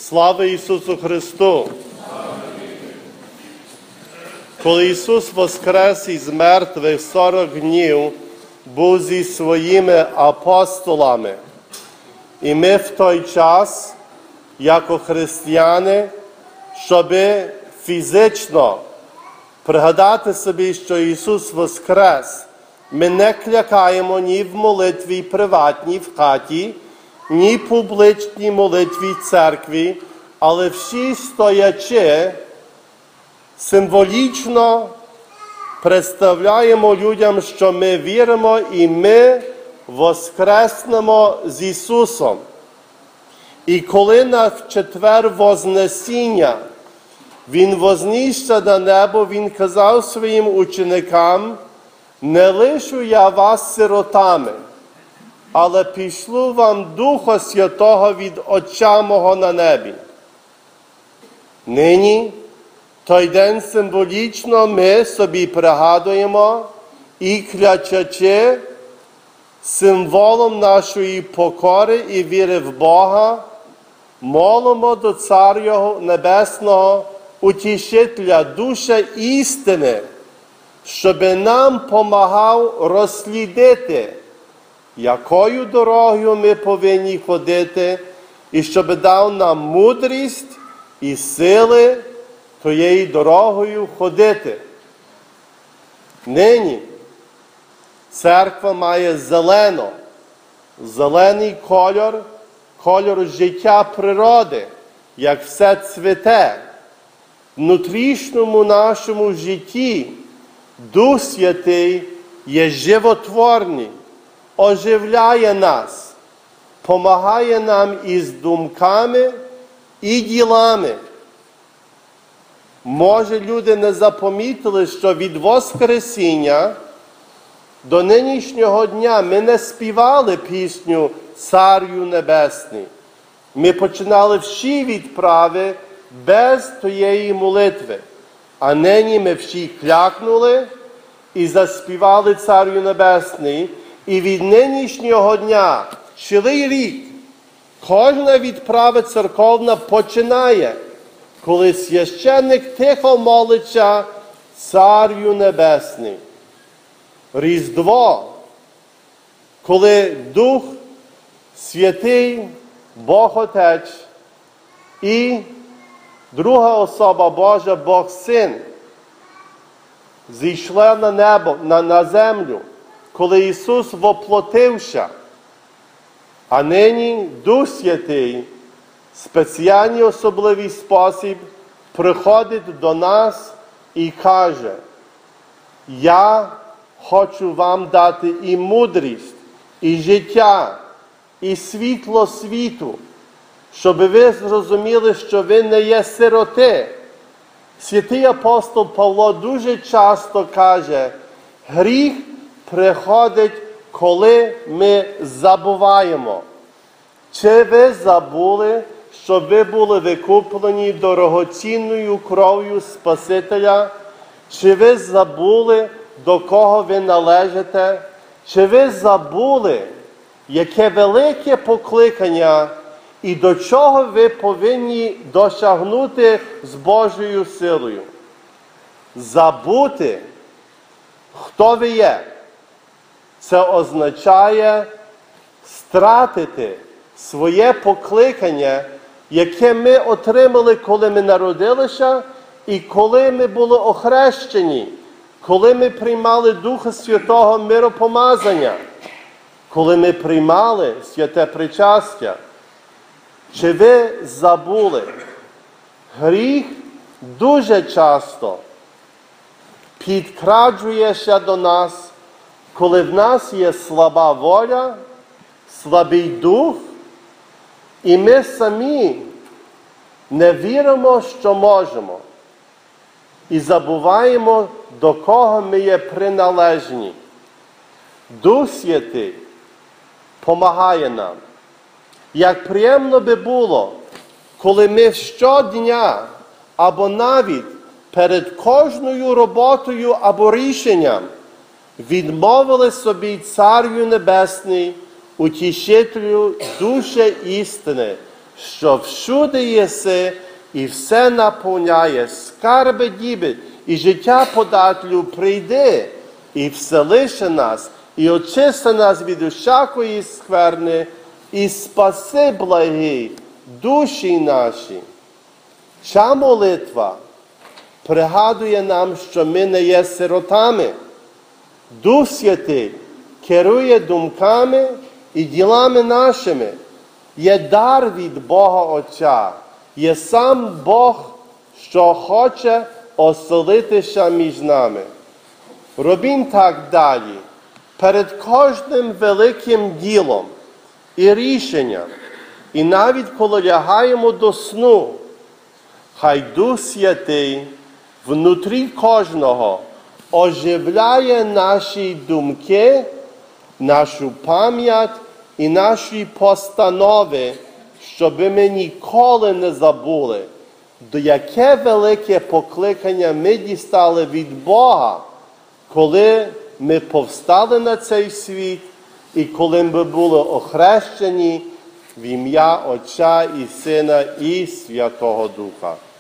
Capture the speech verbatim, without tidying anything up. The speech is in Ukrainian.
Слава Ісусу Христу! Коли Ісус воскрес із мертвих сорок днів, був зі своїми апостолами. І ми в той час, як християни, щоб фізично пригадати собі, що Ісус воскрес, ми не клякаємо ні в молитві приватній в хаті, ні в публічній молитві в церкві, але всі стоячи, символічно представляємо людям, що ми віримо і ми воскреснемо з Ісусом. І коли на четвер Вознесіння Він вознісся на небо, Він казав своїм ученикам: «Не лишу я вас сиротами, але пішлю вам Духа Святого від Отця мого на небі». Нині, той день символічно ми собі пригадуємо і, клячачи символом нашої покори і віри в Бога, молимо до Царя Небесного, Утішителя, Душа істини, щоб нам помагав розслідити, якою дорогою ми повинні ходити, і щоб дав нам мудрість і сили тією дорогою ходити. Нині церква має зелено, зелений кольор, кольор життя природи, як все цвіте. В внутрішньому нашому житті Дух Святий є животворний, оживляє нас, помагає нам із думками і ділами. Може, люди не запомітили, що від Воскресіння до нинішнього дня ми не співали пісню «Царю Небесний». Ми починали всі відправи без тієї молитви. А нині ми всі клякнули і заспівали «Царю Небесний». І від нинішнього дня, цілий рік, кожна відправа церковна починає, коли священник тихо молиться «Царю Небесний». Різдво, коли Дух Святий, Бог Отець і друга особа Божа, Бог Син, зійшли на небо, на, на землю, коли Ісус воплотився. А нині Дух Святий в спеціальний особливий спосіб приходить до нас і каже: «Я хочу вам дати і мудрість, і життя, і світло світу, щоб ви зрозуміли, що ви не є сироти». Святий апостол Павло дуже часто каже: гріх приходить, коли ми забуваємо. Чи ви забули, що ви були викуплені дорогоцінною кров'ю Спасителя? Чи ви забули, до кого ви належите? Чи ви забули, яке велике покликання і до чого ви повинні досягнути з Божою силою? Забути, хто ви є, це означає стратити своє покликання, яке ми отримали, коли ми народилися і коли ми були охрещені, коли ми приймали Духа Святого миропомазання, коли ми приймали святе причастя. Чи ви забули? Гріх дуже часто підкраджується до нас, коли в нас є слаба воля, слабий дух, і ми самі не віримо, що можемо. І забуваємо, до кого ми є приналежні. Дух Святий помагає нам. Як приємно би було, коли ми щодня або навіть перед кожною роботою або рішенням відмовили собі Царю Небесний, Утішителю, Душе істини, що всюди єси і все наповняє, скарби діби, і життя подателю прийди, і вселише нас, і очисти нас від усякої скверни, і спаси, благий, душі наші. Ця молитва пригадує нам, що ми не є сиротами. Дух Святий керує думками і ділами нашими. Є дар від Бога Отця. Є сам Бог, що хоче оселитися між нами. Робім так далі. Перед кожним великим ділом і рішенням, і навіть коли лягаємо до сну, хай Дух Святий внутрі кожного оживляє наші думки, нашу пам'ять і наші постанови, щоб ми ніколи не забули, до яке велике покликання ми дістали від Бога, коли ми повстали на цей світ і коли ми були охрещені в ім'я Отця і Сина і Святого Духа.